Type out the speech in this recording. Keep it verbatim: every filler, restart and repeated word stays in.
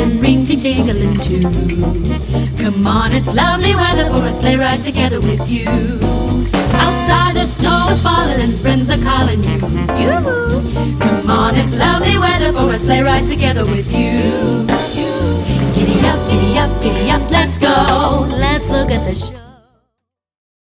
and ring ting tingling too. Come on, it's lovely weather for a sleigh ride together with you. Outside the snow is falling and friends are calling you. Yoo-hoo. Come on, it's lovely weather for a sleigh ride together with you.